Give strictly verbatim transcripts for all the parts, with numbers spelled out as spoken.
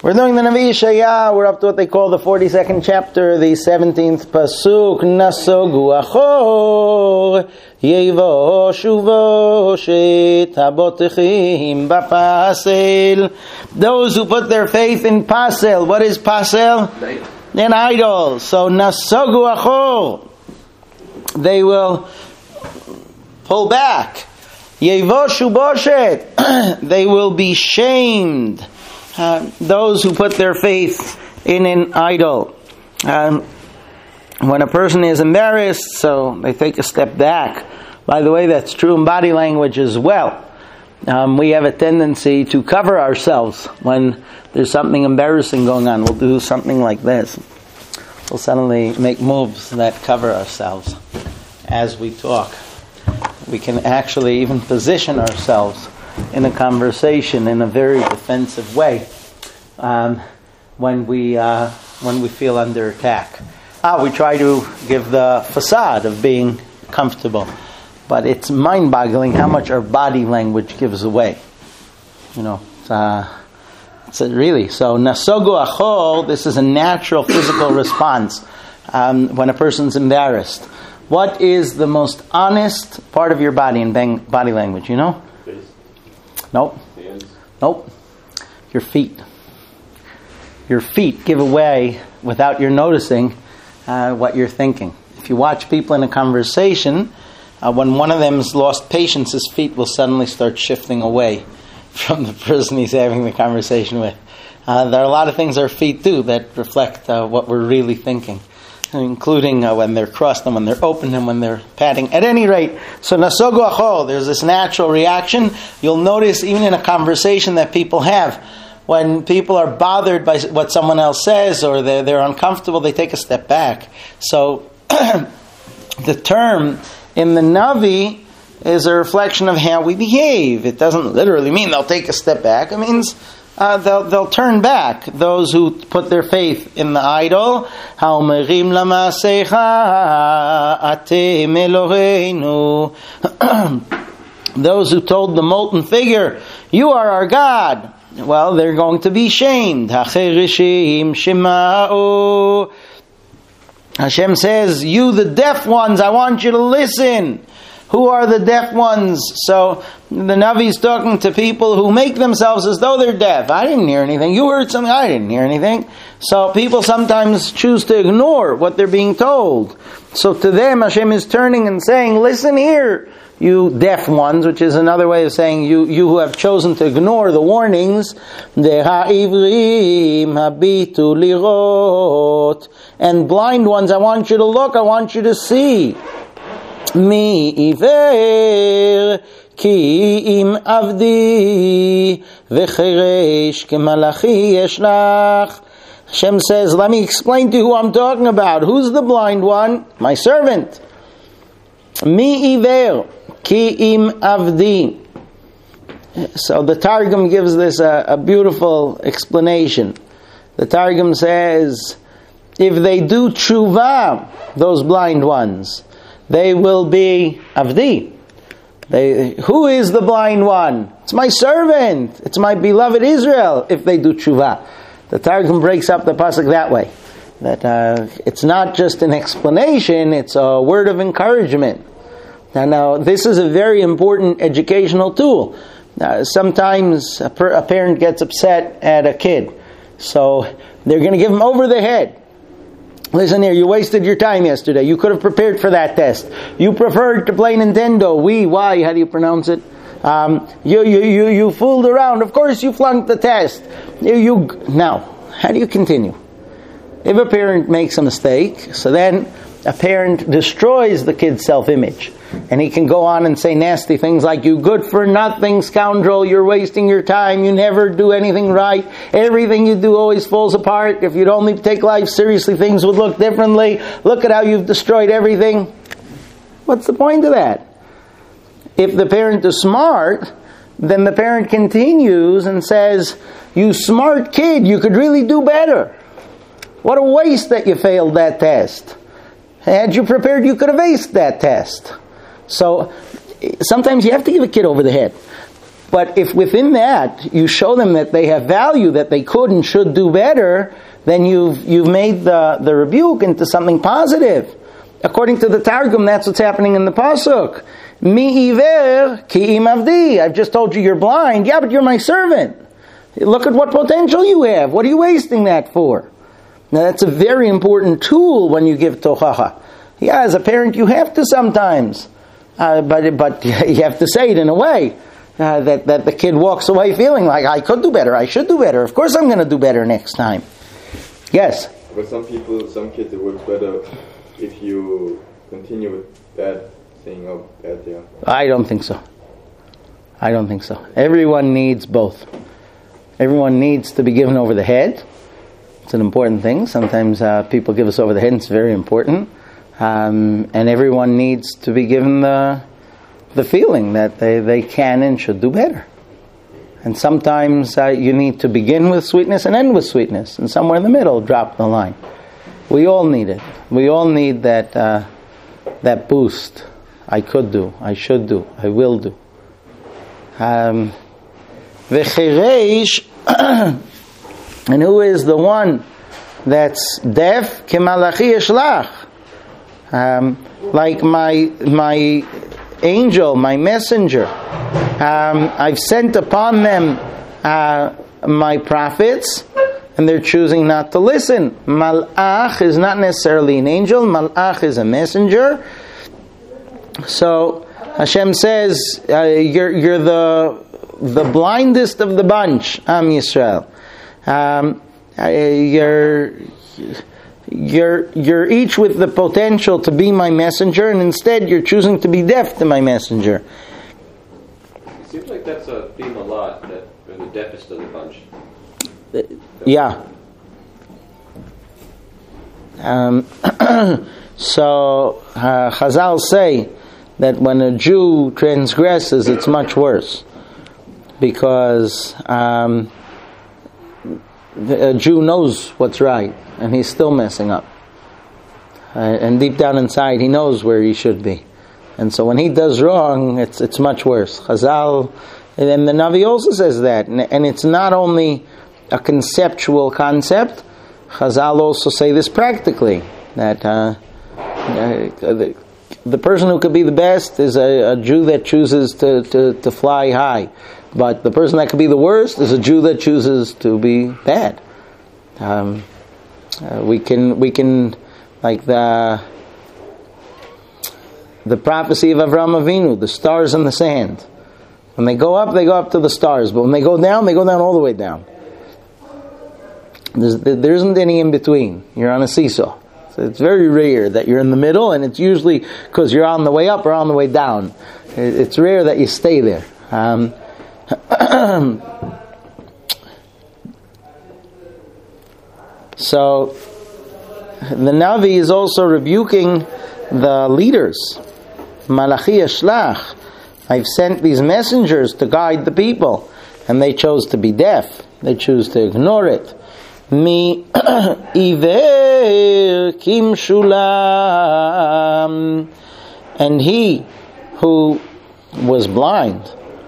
We're doing the Navi Yeshaya. We're up to what they call the forty-second chapter, the seventeenth pasuk. Nasogu achor yevo shuvo shetabotechim b'pasel. Those who put their faith in pasel. What is pasel? An idol. So nasogu achor, they will pull back. Yevo shuboshet, they will be shamed. Uh, those who put their faith in an idol. Um, when a person is embarrassed, so they take a step back. By the way, that's true in body language as well. Um, we have a tendency to cover ourselves when there's something embarrassing going on. We'll do something like this. We'll suddenly make moves that cover ourselves as we talk. We can actually even position ourselves in a conversation in a very defensive way um, when we uh, when we feel under attack. Ah, we try to give the facade of being comfortable, but it's mind-boggling how much our body language gives away. You know, it's, uh, it's a really so. Nasogu achol. This is a natural physical response um, when a person's embarrassed. What is the most honest part of your body in bang, body language? You know. Nope. Hands. Nope. Your feet. Your feet give away, without your noticing, uh, what you're thinking. If you watch people in a conversation, uh, when one of them's lost patience, his feet will suddenly start shifting away from the person he's having the conversation with. Uh, there are a lot of things our feet do that reflect uh, what we're really thinking, including uh, when they're crossed and when they're open and when they're patting. At any rate, so nasogu achol, there's this natural reaction. You'll notice even in a conversation that people have, when people are bothered by what someone else says or they're, they're uncomfortable, they take a step back. So the term in the Navi is a reflection of how we behave. It doesn't literally mean they'll take a step back. It means Uh, they'll, they'll turn back, those who put their faith in the idol. Those who told the molten figure, you are our God. Well, they're going to be shamed. Hashem says, you the deaf ones, I want you to listen. Who are the deaf ones? So the Navi is talking to people who make themselves as though they're deaf. I didn't hear anything. You heard something. I didn't hear anything. So people sometimes choose to ignore what they're being told. So to them, Hashem is turning and saying, listen here, you deaf ones, which is another way of saying you, you who have chosen to ignore the warnings. And blind ones, I want you to look, I want you to see. Mi iver ki im avdi v'cheresh k'malachi yeshlach. Hashem says, let me explain to you who I'm talking about. Who's the blind one? My servant. Mi iver ki im avdi. So the Targum gives this a, a beautiful explanation. The Targum says, if they do tshuva, those blind ones, they will be avdi. They, who is the blind one? It's my servant. It's my beloved Israel. If they do tshuva, the Targum breaks up the pasuk that way. That uh, it's not just an explanation; it's a word of encouragement. Now, now this is a very important educational tool. Uh, sometimes a, per, a parent gets upset at a kid, so they're going to give him over the head. Listen here, you wasted your time yesterday. You could have prepared for that test. You preferred to play Nintendo. Wii, why, how do you pronounce it? Um, you, you, you, you fooled around. Of course you flunked the test. You, you, now, how do you continue? If a parent makes a mistake, so then a parent destroys the kid's self-image. And he can go on and say nasty things like, you good for nothing scoundrel, you're wasting your time, you never do anything right, everything you do always falls apart, if you'd only take life seriously things would look differently, look at how you've destroyed everything. What's the point of that? If the parent is smart, then the parent continues and says, you smart kid, you could really do better. What a waste that you failed that test. Had you prepared, you could have aced that test. So sometimes you have to give a kid over the head. But if within that you show them that they have value, that they could and should do better, then you've you've made the, the rebuke into something positive. According to the Targum, that's what's happening in the Pasuk. Mi iver ki im avdi. I've just told you you're blind. Yeah, but you're my servant. Look at what potential you have. What are you wasting that for? Now that's a very important tool when you give tochacha. Yeah, as a parent you have to sometimes. Uh, but but you have to say it in a way uh, that, that the kid walks away feeling like, I could do better, I should do better. Of course I'm going to do better next time. Yes? But some people, some kids, it works better if you continue with bad saying, oh, bad, yeah. I don't think so. I don't think so. Everyone needs both. Everyone needs to be given over the head. It's an important thing. Sometimes uh, people give us over the head, and it's very important. Um, and everyone needs to be given the the feeling that they, they can and should do better. And sometimes uh, you need to begin with sweetness and end with sweetness. And somewhere in the middle, drop the line. We all need it. We all need that uh, that boost. I could do, I should do, I will do. Um, V'chereish, and who is the one that's deaf? Kemalachi yishlach. Um, like my my angel, my messenger. Um, I've sent upon them uh, my prophets, and they're choosing not to listen. Malach is not necessarily an angel. Malach is a messenger. So Hashem says, uh, "You're you're the the blindest of the bunch, Am Yisrael. Um, uh, you're." You're you're each with the potential to be my messenger, and instead you're choosing to be deaf to my messenger. It seems like that's a theme a lot, that we're the deafest of the bunch. Yeah. Um, so uh, Chazal say that when a Jew transgresses, it's much worse, because um, a Jew knows what's right, and he's still messing up. Uh, and deep down inside, he knows where he should be. And so when he does wrong, it's it's much worse. Chazal, and the Navi also says that. And, and it's not only a conceptual concept. Chazal also say this practically. That uh, uh, the, the person who could be the best is a, a Jew that chooses to, to, to fly high. But the person that could be the worst is a Jew that chooses to be bad. Um, uh, we can we can like the the prophecy of Avraham Avinu, the stars in the sand. When they go up, they go up to the stars, but when they go down, they go down all the way down. There's, there isn't any in between. You're on a seesaw. So it's very rare that you're in the middle, and it's usually because you're on the way up or on the way down. It's rare that you stay there. Um, so the Navi is also rebuking the leaders. Malachi Yishlach. I've sent these messengers to guide the people, and they chose to be deaf. They choose to ignore it. Mi iver kim shulam, and he who was blind.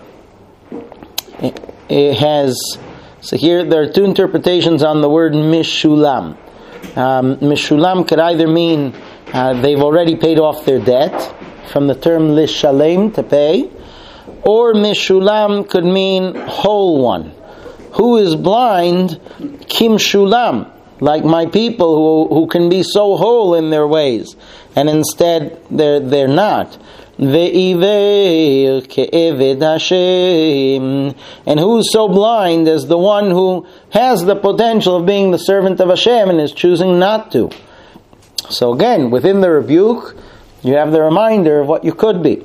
It has, so here there are two interpretations on the word mishulam. Um, mishulam could either mean uh, they've already paid off their debt, from the term lishalem, to pay, or mishulam could mean whole one. Who is blind, kim shulam, like my people who who can be so whole in their ways, and instead they're they're not. Ve'iver ke'eved Hashem, and who's so blind as the one who has the potential of being the servant of Hashem and is choosing not to. So again, within the rebuke, you have the reminder of what you could be.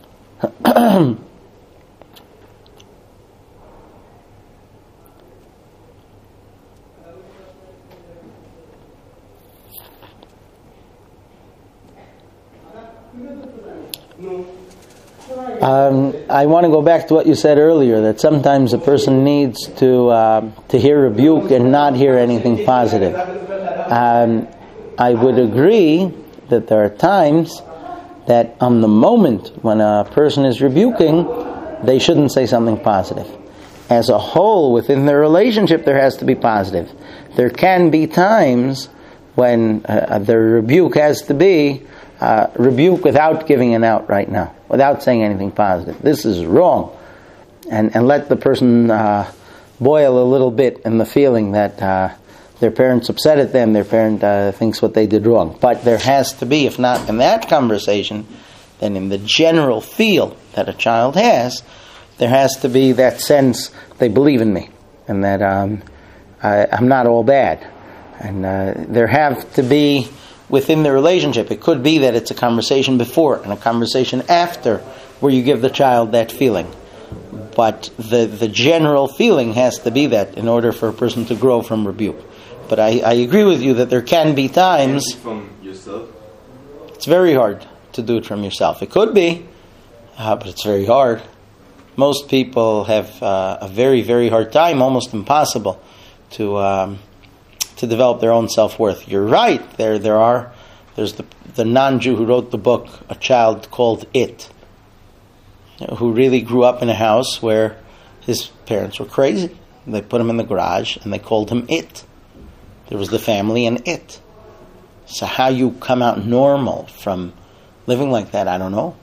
Um, I want to go back to what you said earlier, that sometimes a person needs to uh, to hear rebuke and not hear anything positive. Um, I would agree that there are times that on the moment when a person is rebuking, they shouldn't say something positive. As a whole, within their relationship, there has to be positive. There can be times when uh, the rebuke has to be uh, rebuke without giving an out right now, without saying anything positive. This is wrong. And, and let the person uh, boil a little bit in the feeling that uh, their parents upset at them, their parent uh, thinks what they did wrong. But there has to be, if not in that conversation, then in the general feel that a child has, there has to be that sense they believe in me and that um, I, I'm not all bad. And uh, there have to be, within the relationship, it could be that it's a conversation before and a conversation after where you give the child that feeling. But the, the general feeling has to be that in order for a person to grow from rebuke. But I, I agree with you that there can be times... From yourself? It's very hard to do it from yourself. It could be, uh, but it's very hard. Most people have uh, a very, very hard time, almost impossible, to um, to develop their own self-worth. You're right. There there are, there's the, the non-Jew who wrote the book, A Child Called It, who really grew up in a house where his parents were crazy. They put him in the garage and they called him It. There was the family and It. So how you come out normal from living like that, I don't know.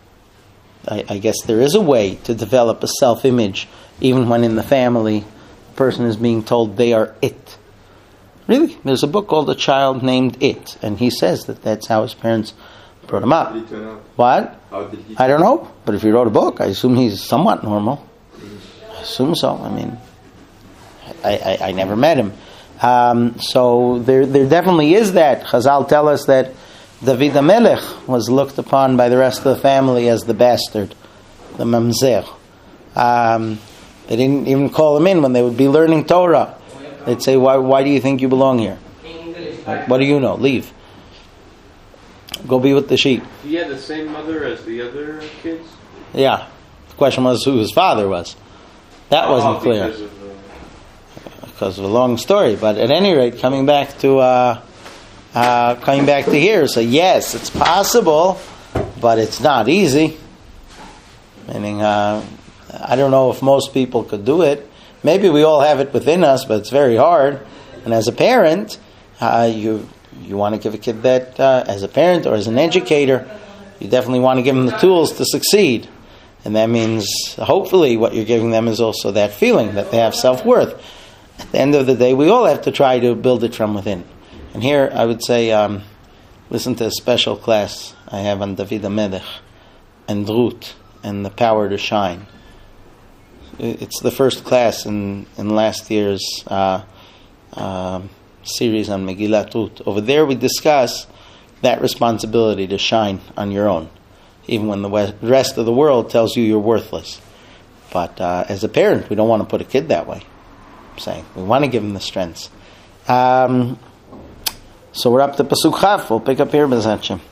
I, I guess there is a way to develop a self-image even when in the family a person is being told they are It. Really, there's a book called A Child Named It, and he says that that's how his parents brought him up. How did he turn out? What? How did he I don't know, but if he wrote a book, I assume he's somewhat normal. I assume so. I mean, I, I, I never met him. Um, so there there definitely is that. Chazal tell us that David HaMelech was looked upon by the rest of the family as the bastard, the mamzer. Um, they didn't even call him in when they would be learning Torah. They'd say, why, why do you think you belong here? What do you know? Leave. Go be with the sheep. He had the same mother as the other kids? Yeah. The question was who his father was. That Oh, wasn't clear. Because of, uh, Because of a long story. But at any rate, coming back to uh, uh, coming back to here, so yes, it's possible, but it's not easy. Meaning, uh, I don't know if most people could do it. Maybe we all have it within us, but it's very hard. And as a parent, uh, you you want to give a kid that, uh, as a parent or as an educator, you definitely want to give them the tools to succeed. And that means, hopefully, what you're giving them is also that feeling that they have self-worth. At the end of the day, we all have to try to build it from within. And here, I would say, um, listen to a special class I have on David HaMelech and Ruth and the power to shine. It's the first class in, in last year's uh, uh, series on Megillat Ruth. Over there we discuss that responsibility to shine on your own, even when the rest of the world tells you you're worthless. But uh, as a parent, we don't want to put a kid that way. I'm saying we want to give him the strengths. Um, so we're up to Pasuk Chaf. We'll pick up here, B'ezrat Hashem.